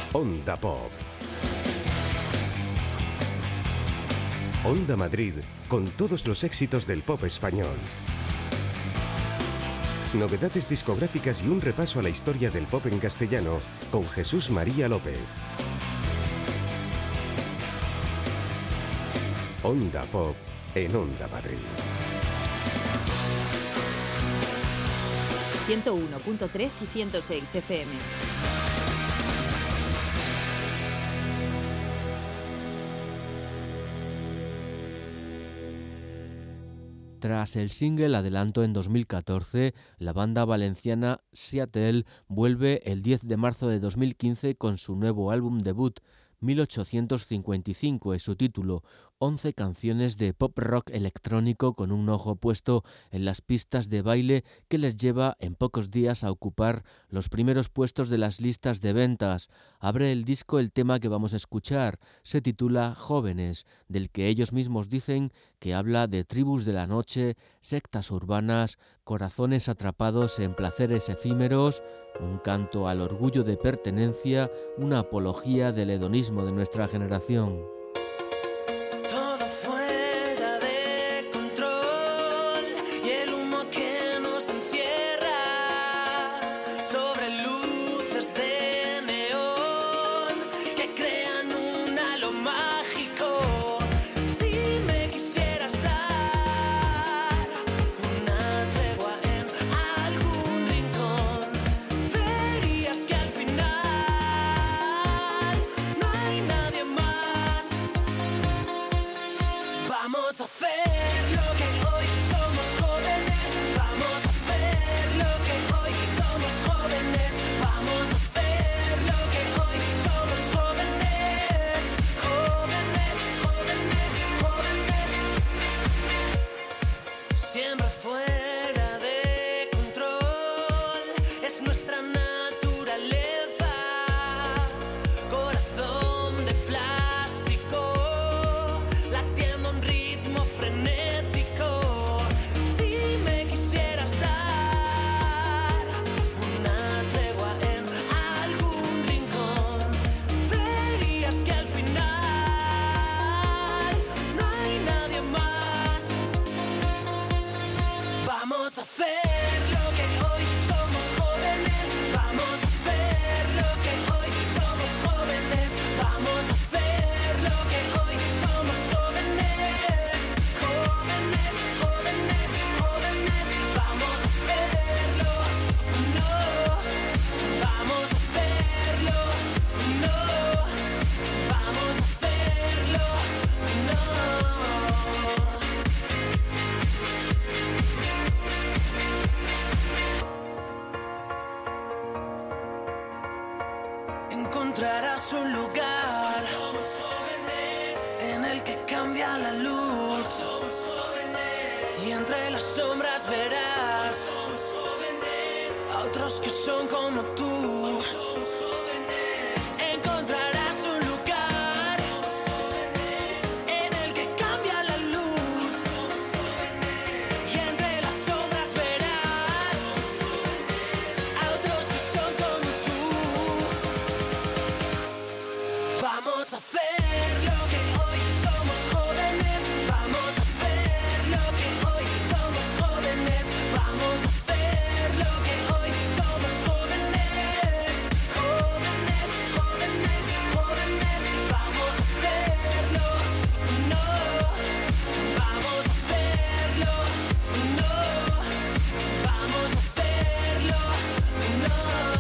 Onda Pop. Onda Madrid, con todos los éxitos del pop español. Novedades discográficas y un repaso a la historia del pop en castellano con Jesús María López. Onda Pop en Onda Madrid. 101.3 y 106 FM. Tras el single adelanto en 2014, la banda valenciana Seattle vuelve el 10 de marzo de 2015 con su nuevo álbum debut, 1855 es su título, 11 canciones de pop rock electrónico con un ojo puesto en las pistas de baile que les lleva en pocos días a ocupar los primeros puestos de las listas de ventas. Abre el disco el tema que vamos a escuchar, se titula Jóvenes, del que ellos mismos dicen que habla de tribus de la noche, sectas urbanas, corazones atrapados en placeres efímeros, un canto al orgullo de pertenencia, una apología del hedonismo de nuestra generación. Todo fuera de control y el humo que nos encierra sobre luces de neón que crean un halo mágico. Si me quisieras dar una tregua en algún rincón, verías que al final no hay nadie más. Vamos a hacer lo que hoy somos jóvenes. Vamos a hacer lo que hoy somos jóvenes. Vamos a hacer lo que hoy somos jóvenes. Jóvenes, jóvenes, jóvenes. Siempre fuera de control es nuestra naturaleza. Corazón de plástico, latiendo a un ritmo frenético. Si me quisieras dar una tregua en algún rincón, verías que al final no hay nadie más. Vamos a hacer lo que hoy somos jóvenes. Vamos a hacer lo que hoy somos jóvenes. Vamos a hacer lo que hoy somos jóvenes. Jóvenes, jóvenes, jóvenes. Vamos a hacerlo. No. Vamos a hacerlo. No. Vamos a hacerlo. No. Encontrarás un lugar en el que cambia la luz y entre las sombras verás a otros que son como tú. Encontrarás un lugar en el que cambia la luz y entre las sombras verás a otros que son como tú. Vamos a hacer lo que hoy somos jóvenes. Vamos a hacer lo que hoy somos jóvenes. Vamos a hacer lo que hoy somos jóvenes. Jóvenes, jóvenes, jóvenes. Vamos a hacerlo. No. Vamos a hacerlo. No. Vamos a hacerlo. No.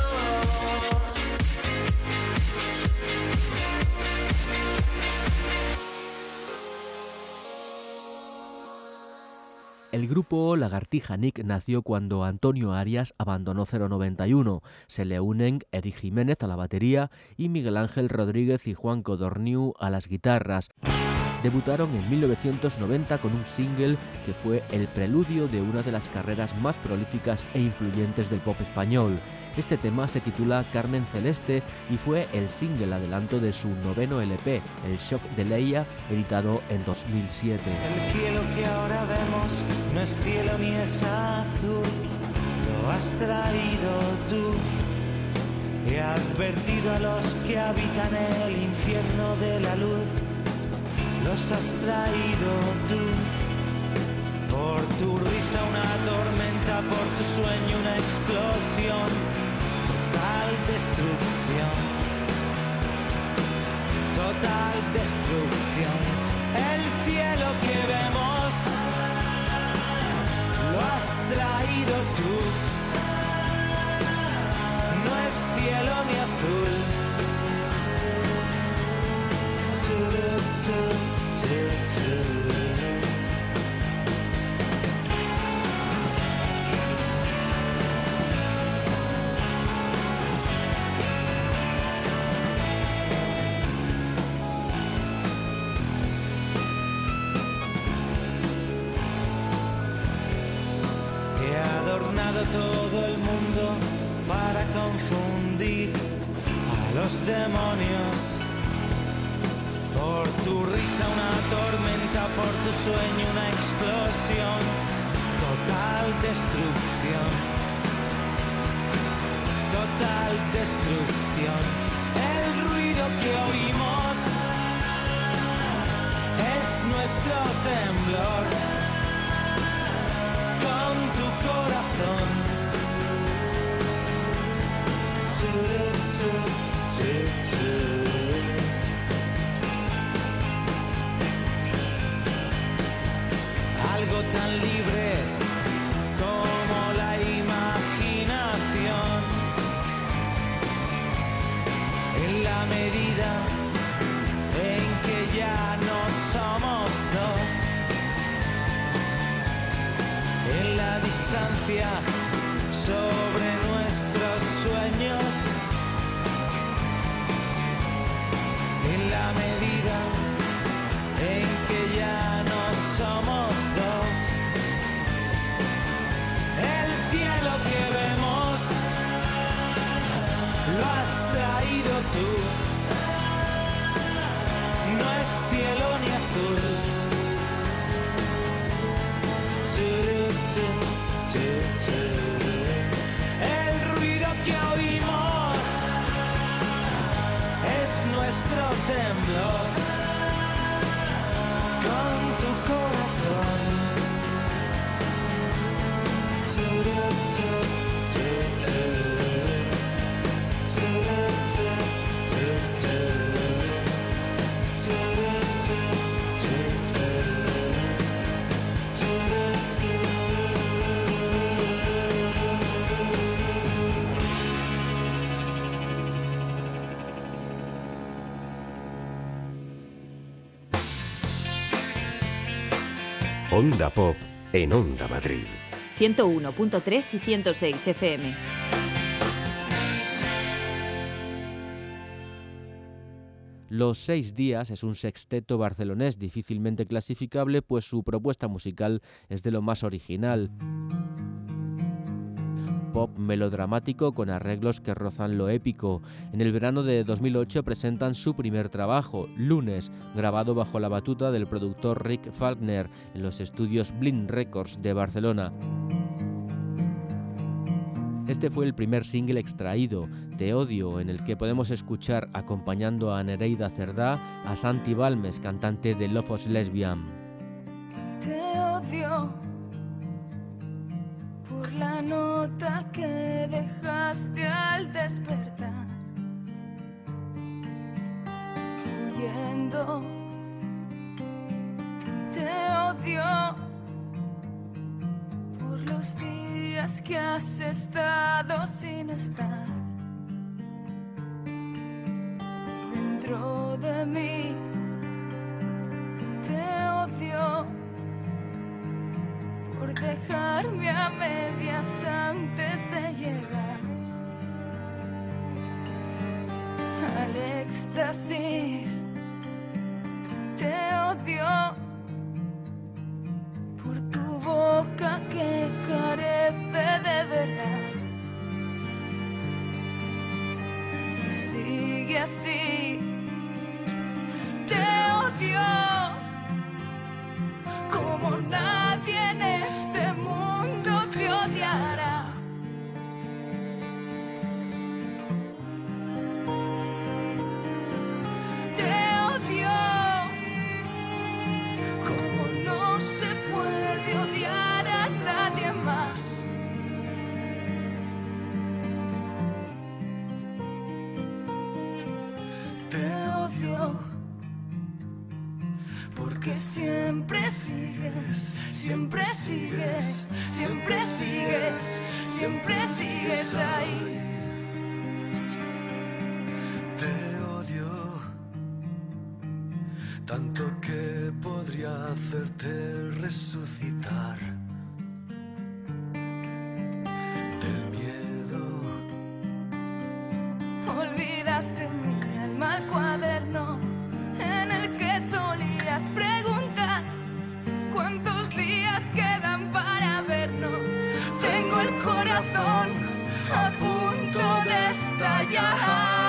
El grupo Lagartija Nick nació cuando Antonio Arias abandonó 091. Se le unen Eric Jiménez a la batería y Miguel Ángel Rodríguez y Juan Codorniu a las guitarras. Debutaron en 1990 con un single que fue el preludio de una de las carreras más prolíficas e influyentes del pop español. Este tema se titula Carmen Celeste y fue el single adelanto de su noveno LP, El Shock de Leia, editado en 2007. El cielo que ahora vemos no es cielo ni es azul, lo has traído tú. He advertido a los que habitan el infierno de la luz, los has traído tú. Por tu risa una tormenta, por tu sueño una explosión, total destrucción, total destrucción. El cielo que vemos lo has traído tú, no es cielo ni azul. He adornado todo el mundo para confundir a los demonios. Por tu risa una tormenta, por tu sueño una explosión, total destrucción, total destrucción. El ruido que oímos es nuestro temblor, con tu corazón. Algo tan libre como la imaginación, en la medida en que ya no somos dos, en la distancia sobre nuestros sueños, en la medida en que ya no somos dos. El cielo que vemos lo has traído tú, no es cielo ni azul. El ruido que oímos es nuestro temblor, con tu corazón. Onda Pop en Onda Madrid. 101.3 y 106 FM. Los 6 días es un sexteto barcelonés difícilmente clasificable, pues su propuesta musical es de lo más original. Pop melodramático con arreglos que rozan lo épico. En el verano de 2008 presentan su primer trabajo, Lunes, grabado bajo la batuta del productor Rick Falkner en los estudios Blind Records de Barcelona. Este fue el primer single extraído, Te odio, en el que podemos escuchar acompañando a Nereida Cerdá a Santi Balmes, cantante de Lofos Lesbian. Te odio por la nota que dejaste al despertar, huyendo. Te odio por los días que has estado sin estar dentro de mí. Te odio por dejarme a medias antes de llegar al éxtasis. Te odio por tu boca que carece de verdad y sigue así. Te odio como nadie en este mundo te odiará. porque siempre sigues, siempre sigues, siempre sigues, siempre sigues ahí. Te odio tanto que podría hacerte resucitar del miedo. Olvidaste mi alma al cuaderno en el que solías preguntar cuántos días quedan para vernos. Tengo el corazón a punto de estallar.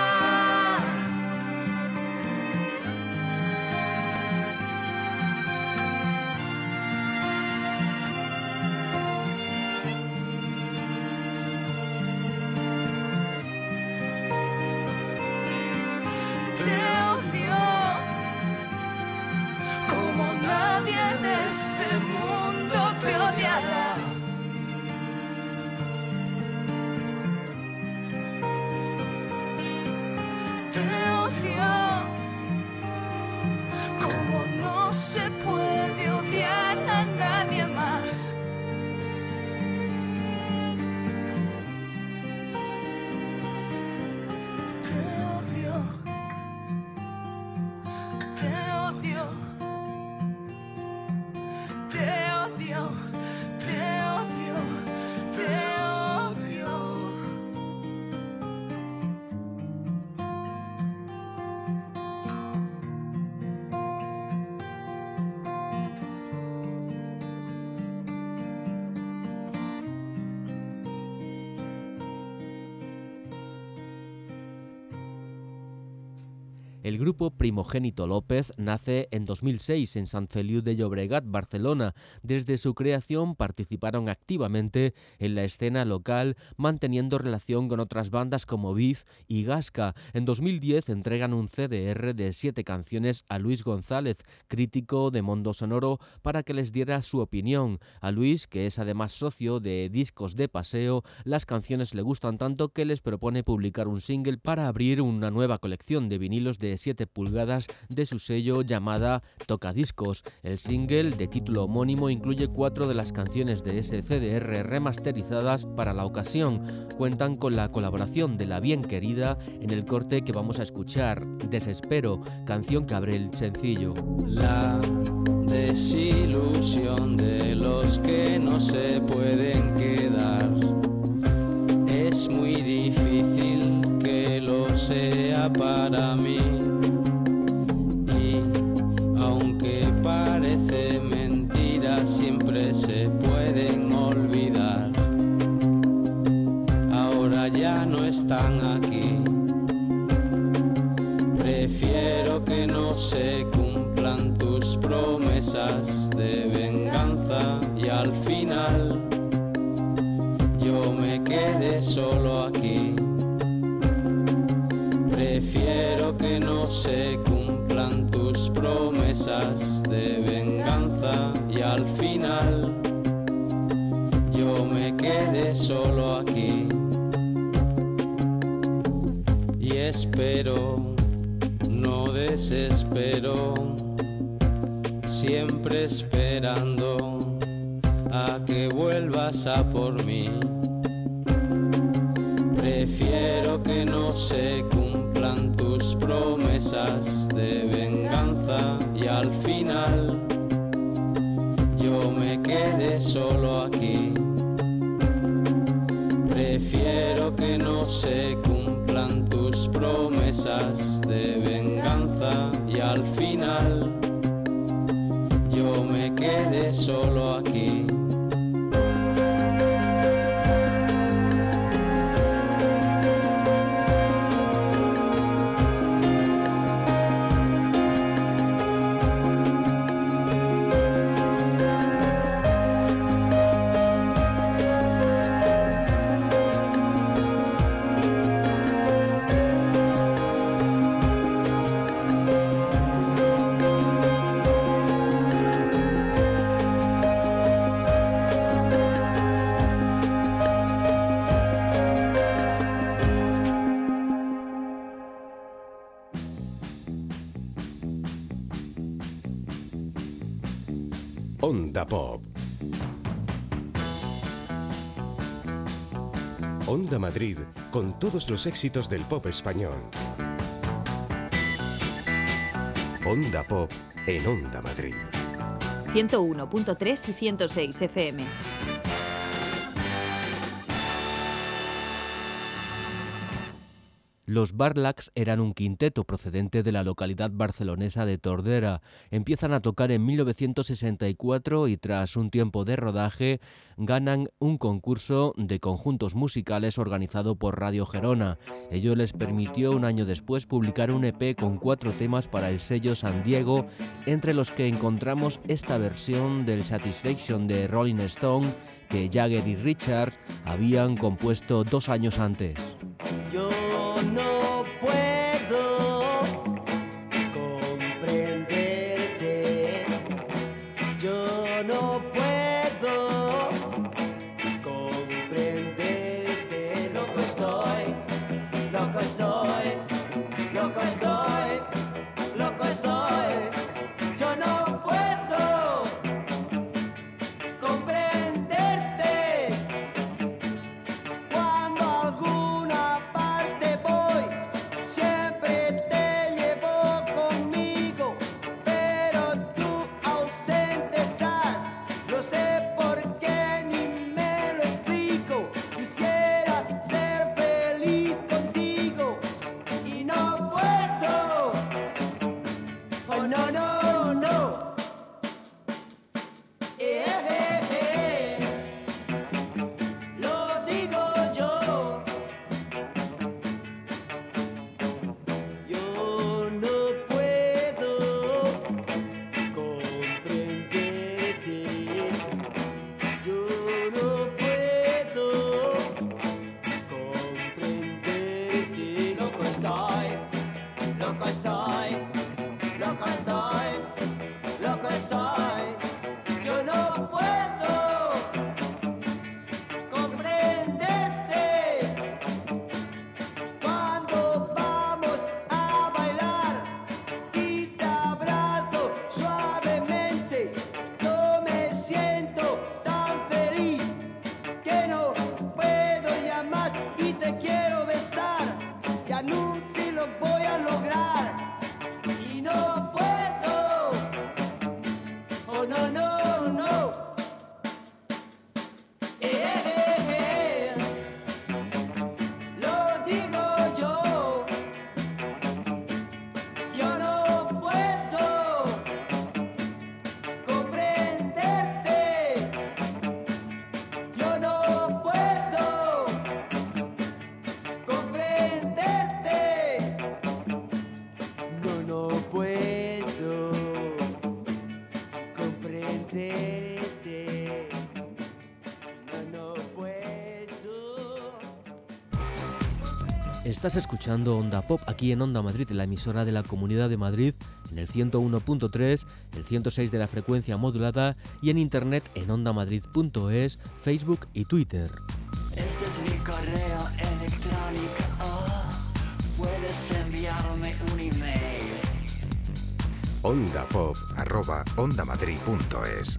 El grupo Primogénito López nace en 2006 en Sant Feliu de Llobregat, Barcelona. Desde su creación participaron activamente en la escena local, manteniendo relación con otras bandas como Bif y Gasca. En 2010 entregan un CDR de 7 canciones a Luis González, crítico de Mundo Sonoro, para que les diera su opinión. A Luis, que es además socio de Discos de Paseo, las canciones le gustan tanto que les propone publicar un single para abrir una nueva colección de vinilos de 7 pulgadas de su sello llamada Tocadiscos. El single de título homónimo incluye 4 de las canciones de ese CDR remasterizadas para la ocasión. Cuentan con la colaboración de La Bien Querida en el corte que vamos a escuchar, Desespero, canción que abre el sencillo. La desilusión de los que no se pueden quedar es muy difícil que lo sea para mí, y aunque parece mentira siempre se pueden olvidar. Ahora ya no están aquí. Prefiero que no se cumplan tus promesas de venganza y al final yo me quedé solo aquí. Prefiero que no se cumplan tus promesas de venganza y al final yo me quedé solo aquí. Y espero, no desespero, siempre esperando a que vuelvas a por mí. Prefiero que no se cumplan tus promesas de venganza y al final yo me quedé solo aquí. Prefiero que no se cumplan tus promesas de venganza y al final yo me quedé solo aquí. Onda Pop. Onda Madrid, con todos los éxitos del pop español. Onda Pop en Onda Madrid. 101.3 y 106 FM. Los Barlacs eran un quinteto procedente de la localidad barcelonesa de Tordera. Empiezan a tocar en 1964 y tras un tiempo de rodaje ganan un concurso de conjuntos musicales organizado por Radio Gerona. Ello les permitió un año después publicar un EP con 4 temas para el sello San Diego, entre los que encontramos esta versión del Satisfaction de Rolling Stone que Jagger y Richards habían compuesto 2 años antes. Yo no puedo comprenderte, yo no puedo comprenderte, loco estoy, loco estoy, loco estoy, loco estoy, yo no puedo comprenderte. Cuando alguna parte voy, siempre te llevo conmigo, pero tú ausente estás, no sé por qué ni me lo explico. Quisiera ser feliz contigo y no puedo. Oh no, no, no. Lo digo yo. Yo no puedo comprenderte. Yo no puedo comprenderte. Loco estoy, loco estoy, loco estoy, loco estoy. Yo no puedo comprenderte. Cuando vamos a bailar y te abrazo suavemente, yo me siento tan feliz que no puedo ya más y te quiero besar. Ya no si lo voy a lograr y no puedo. Oh no, no, no. Lo digo yo. Yo no puedo comprenderte. Yo no puedo comprenderte. No, no puedo comprenderte. No, no puedo. Estás escuchando Onda Pop aquí en Onda Madrid, en la emisora de la Comunidad de Madrid, en el 101.3, el 106 de la frecuencia modulada y en internet en ondamadrid.es, Facebook y Twitter. Este es mi correo electrónico. Puedes enviarme un email. ondapop@ondamadrid.es.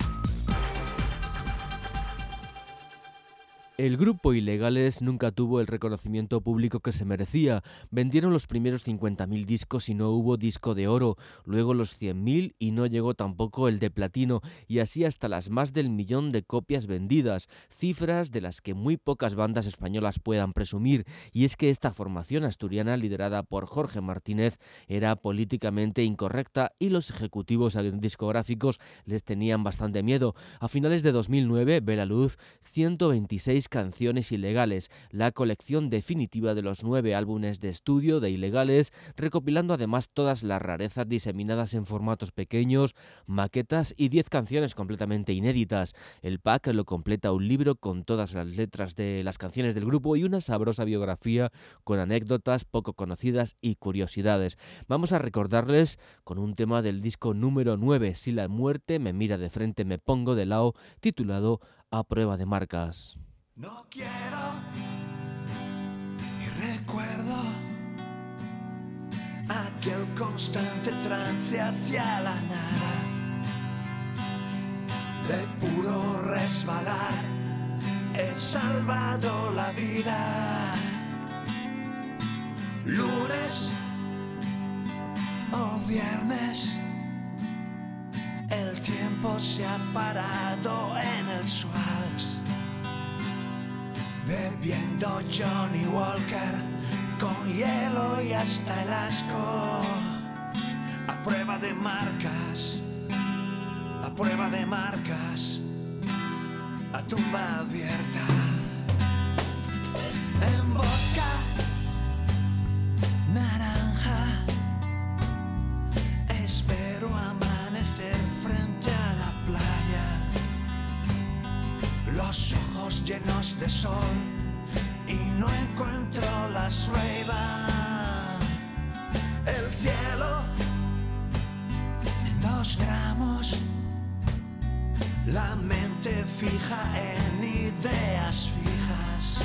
El grupo Ilegales nunca tuvo el reconocimiento público que se merecía. Vendieron los primeros 50.000 discos y no hubo disco de oro, luego los 100.000 y no llegó tampoco el de platino, y así hasta las más del 1.000.000 de copias vendidas, cifras de las que muy pocas bandas españolas puedan presumir. Y es que esta formación asturiana, liderada por Jorge Martínez, era políticamente incorrecta y los ejecutivos discográficos les tenían bastante miedo. A finales de 2009 ve la luz 126 canciones Ilegales, la colección definitiva de los 9 álbumes de estudio de Ilegales, recopilando además todas las rarezas diseminadas en formatos pequeños, maquetas y 10 canciones completamente inéditas. El pack lo completa un libro con todas las letras de las canciones del grupo y una sabrosa biografía con anécdotas poco conocidas y curiosidades. Vamos a recordarles con un tema del disco número 9, Si la muerte me mira de frente me pongo de lado, titulado A prueba de marcas. No quiero y recuerdo aquel constante trance hacia la nada. resbalar, he salvado la vida. Lunes o viernes, el tiempo se ha parado en el Schwarz, bebiendo Johnny Walker con hielo y hasta el asco. A prueba de marcas, a prueba de marcas, a tumba abierta. En vodka, naranja, espero amanecer frente a la playa. Los ojos llenos de sol y no encuentro las Ray-Ban. El cielo en 2 gramos, la mente fija en ideas fijas,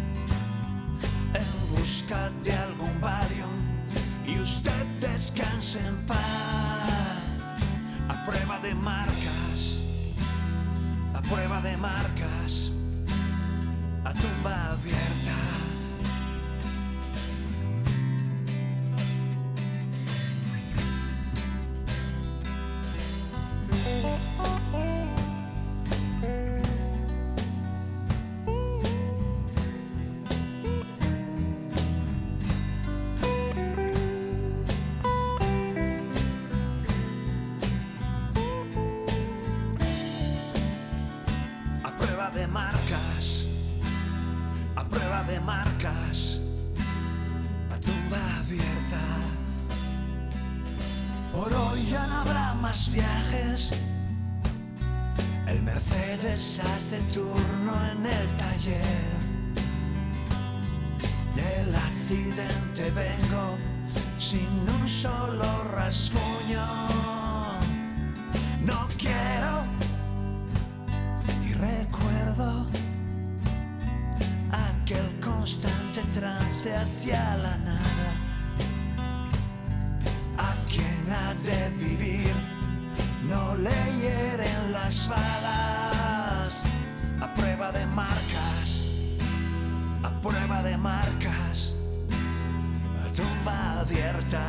en busca de algún Valium, y usted descanse en paz. A prueba de marcas, a prueba de marcas, a tumba abierta. De marcas, a tumba abierta. Por hoy ya no habrá más viajes. El Mercedes hace turno en el taller. Del accidente vengo sin un solo rasguño. No quiero y recuerdo aquel constante trance hacia la nada. A quien ha de vivir no le hieren las balas. A prueba de marcas, a prueba de marcas, a tumba abierta.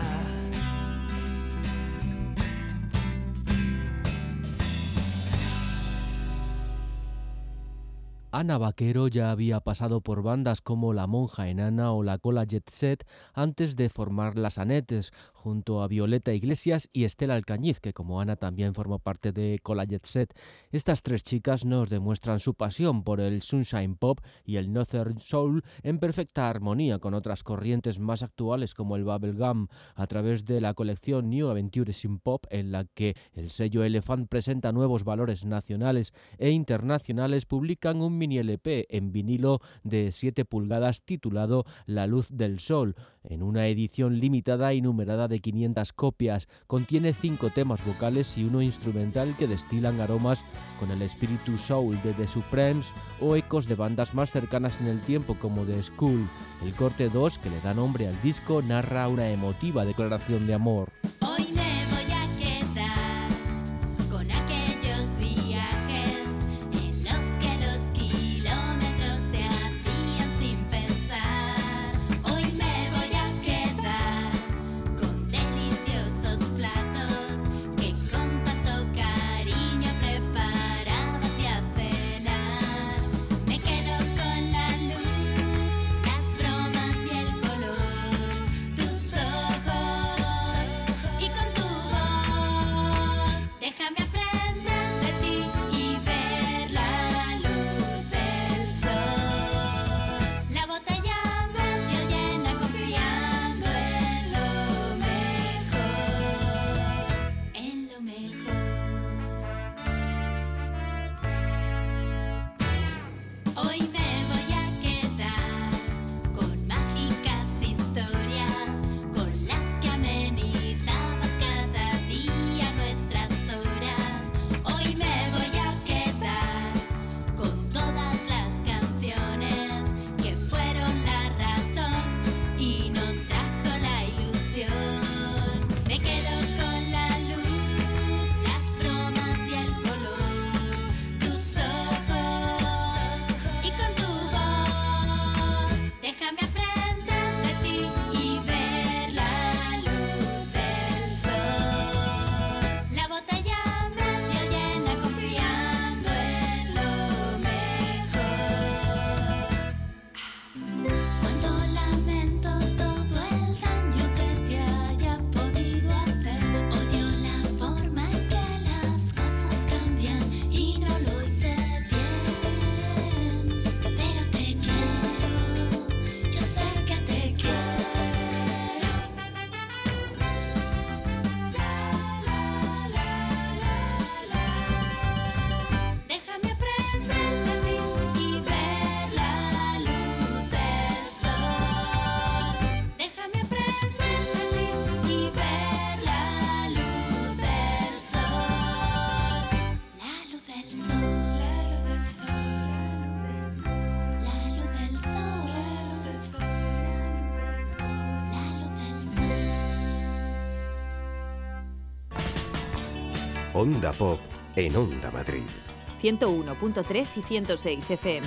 Ana Vaquero ya había pasado por bandas como La Monja Enana o La Cola Jet Set antes de formar Las Anetes, junto a Violeta Iglesias y Estela Alcañiz, que como Ana también formó parte de Cola Jet Set. Estas 3 chicas nos demuestran su pasión por el Sunshine Pop y el Northern Soul en perfecta armonía con otras corrientes más actuales como el Bubblegum, a través de la colección New Adventures in Pop, en la que el sello Elephant presenta nuevos valores nacionales e internacionales. Publican un mini LP en vinilo de 7 pulgadas titulado La Luz del Sol, en una edición limitada y numerada de 500 copias. Contiene 5 temas vocales y uno instrumental que destilan aromas con el espíritu soul de The Supremes o ecos de bandas más cercanas en el tiempo como The School. El corte 2, que le da nombre al disco, narra una emotiva declaración de amor. Hoy me voy a quedar con aquellos viajes en los que los kilómetros se hacían sin pensar. Hoy me voy a quedar con deliciosos platos que con tanto cariño preparabas y a cenar. Me quedo con la luz, las bromas y el color, tus ojos Onda Pop en Onda Madrid. 101.3 y 106 FM.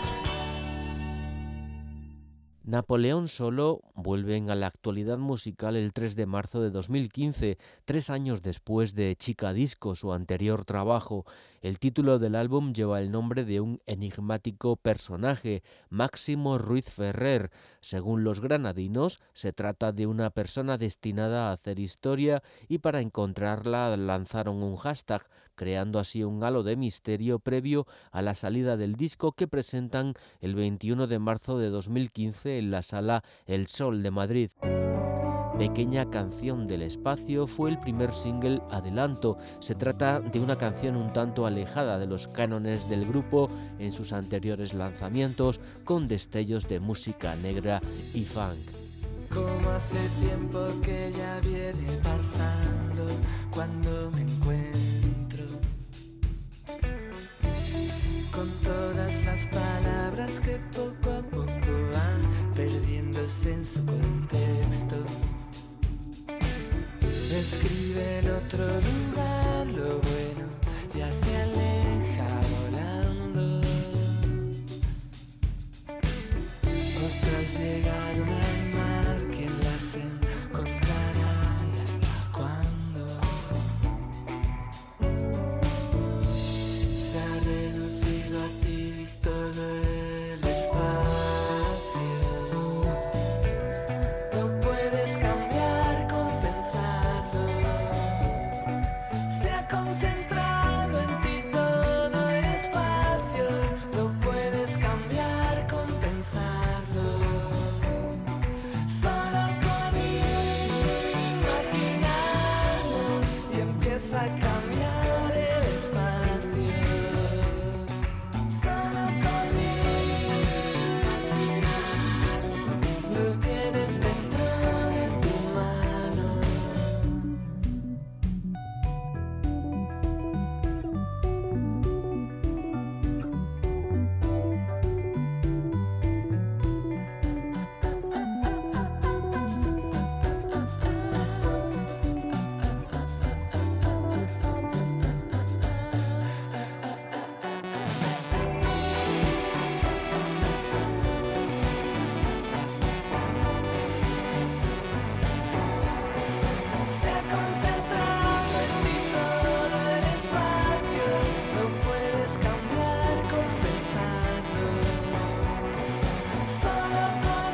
Napoleón Solo vuelven a la actualidad musical el 3 de marzo de 2015, 3 años después de Chica Disco, su anterior trabajo. El título del álbum lleva el nombre de un enigmático personaje, Máximo Ruiz Ferrer. Según los granadinos, se trata de una persona destinada a hacer historia y para encontrarla lanzaron un hashtag, creando así un halo de misterio previo a la salida del disco que presentan el 21 de marzo de 2015 en la sala El Sol de Madrid. Pequeña canción del espacio fue el primer single adelanto. Se trata de una canción un tanto alejada de los cánones del grupo en sus anteriores lanzamientos, con destellos de música negra y funk. Como hace tiempo que ya viene pasando cuando me encuentro con todas las palabras que poco a poco van perdiéndose en su contexto. Escribe en otro lugar lo bueno, ya se aleja volando. Otros llegaron al mar, quien las encontrará y hasta cuándo. Se ha reducido a ti todo el espacio. No puedes cambiar con pensarlo. Se ha concentrado en ti todo el espacio. No puedes cambiar con pensarlo. Solo con imaginarlo y empieza a cambiar el espacio. Solo con lo tienes dentro de tu mano. Se ha concentrado en ti todo el espacio. No puedes cambiar con pensarlo. Solo con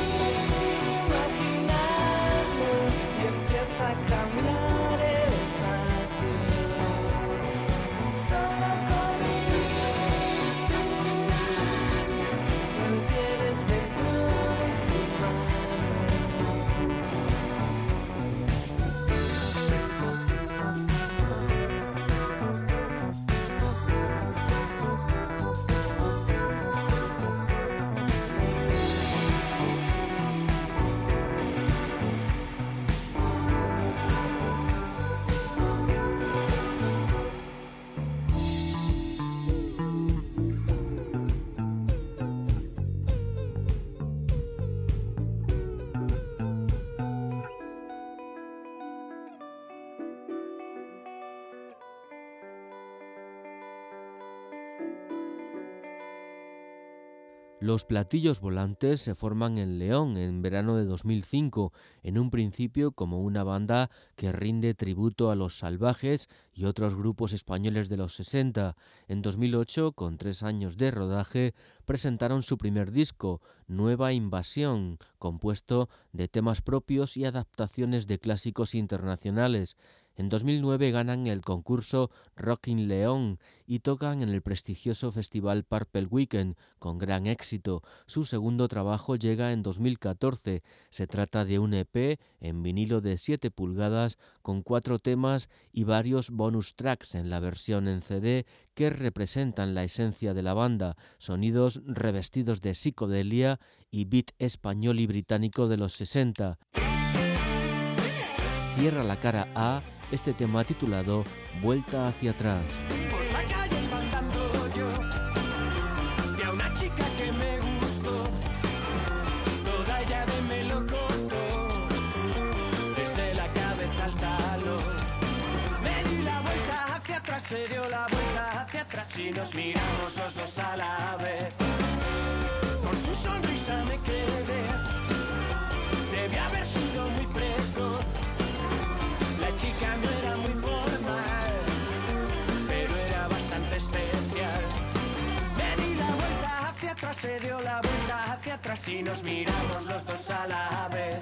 imaginarlo y empieza a cambiar el espacio. Solo con lo tienes dentro de tu mano. Los Platillos Volantes se forman en León en verano de 2005, en un principio como una banda que rinde tributo a Los Salvajes y otros grupos españoles de los 60. En 2008, con 3 años de rodaje, presentaron su primer disco, Nueva Invasión, compuesto de temas propios y adaptaciones de clásicos internacionales. En 2009 ganan el concurso Rock in León y tocan en el prestigioso festival Purple Weekend con gran éxito. Su segundo trabajo llega en 2014. Se trata de un EP en vinilo de 7 pulgadas con 4 temas y varios bonus tracks en la versión en CD que representan la esencia de la banda, sonidos revestidos de psicodelia y beat español y británico de los 60. Cierra la cara A este tema titulado Vuelta hacia atrás. Por la calle iba andando yo, vi a una chica que me gustó, toda ella de melocotón, desde la cabeza al talón, me di la vuelta atrás y nos miramos los dos a la vez. Con su sonrisa me quedé, debía haber sido muy precoz. La chica no era muy formal, pero era bastante especial. Me di la vuelta hacia atrás, se dio la vuelta hacia atrás y nos miramos los dos a la vez.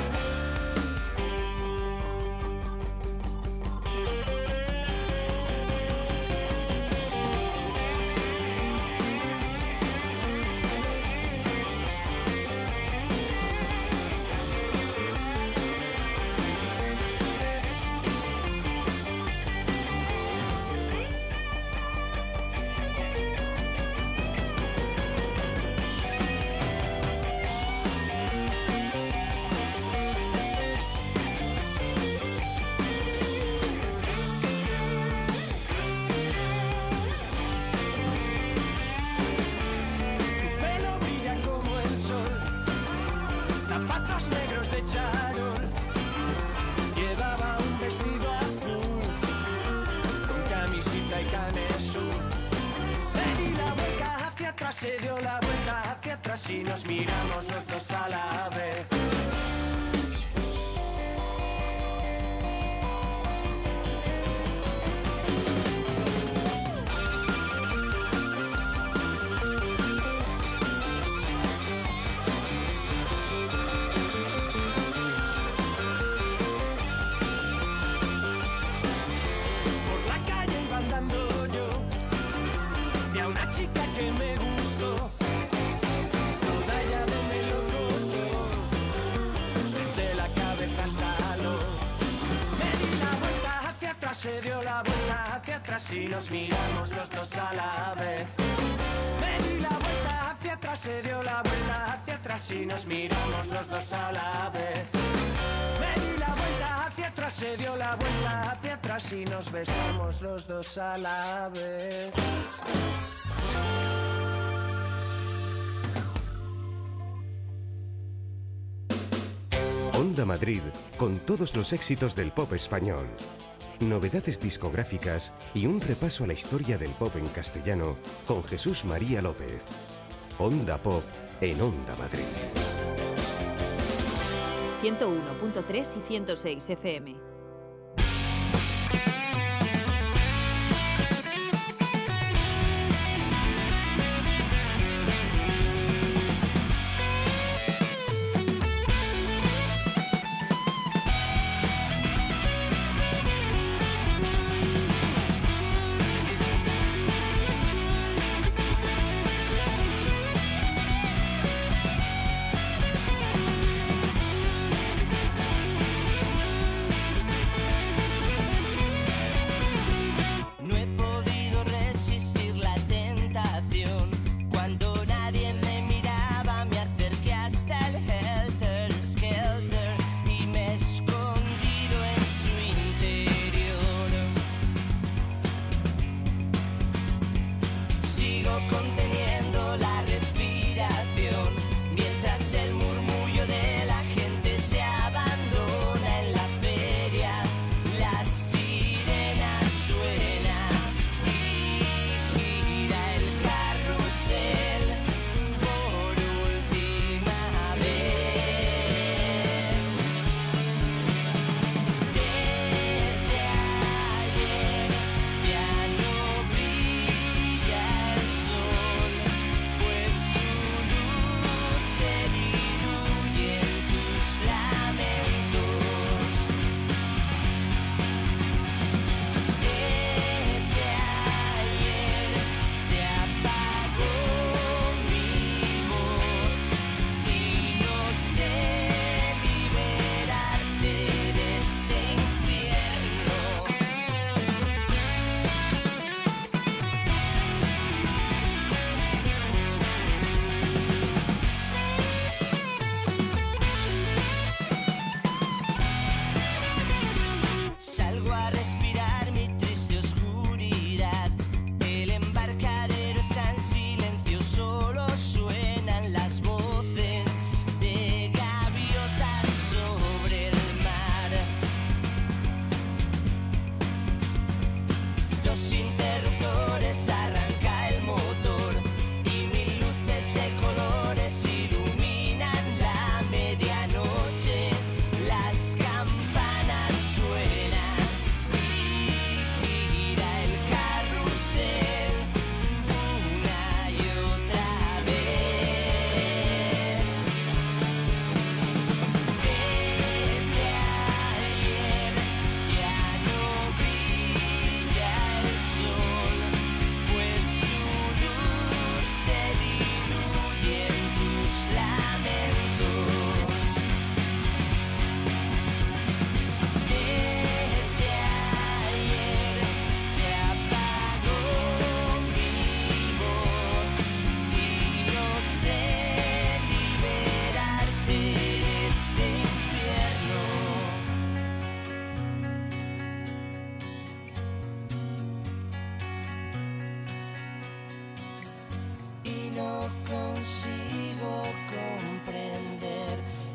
Se dio la vuelta hacia atrás y nos miramos los dos a la vez. Por la calle iba andando yo, vi a una chica que me gustó. Toda ella de melocotón, desde la cabeza al talón. Me di la vuelta hacia atrás, se dio la vuelta hacia atrás y nos miramos los dos a la vez. Me di la vuelta hacia atrás, se dio la vuelta hacia atrás y nos miramos los dos a la vez. Me di la vuelta hacia atrás, se dio la vuelta hacia atrás y nos besamos los dos a la vez. Onda Madrid, con todos los éxitos del pop español. Novedades discográficas y un repaso a la historia del pop en castellano con Jesús María López. Onda Pop en Onda Madrid. 101.3 y 106 FM.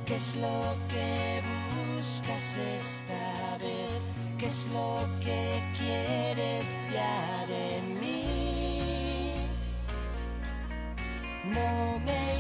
¿Qué es lo que buscas esta vez? ¿Qué es lo que quieres ya de mí? No me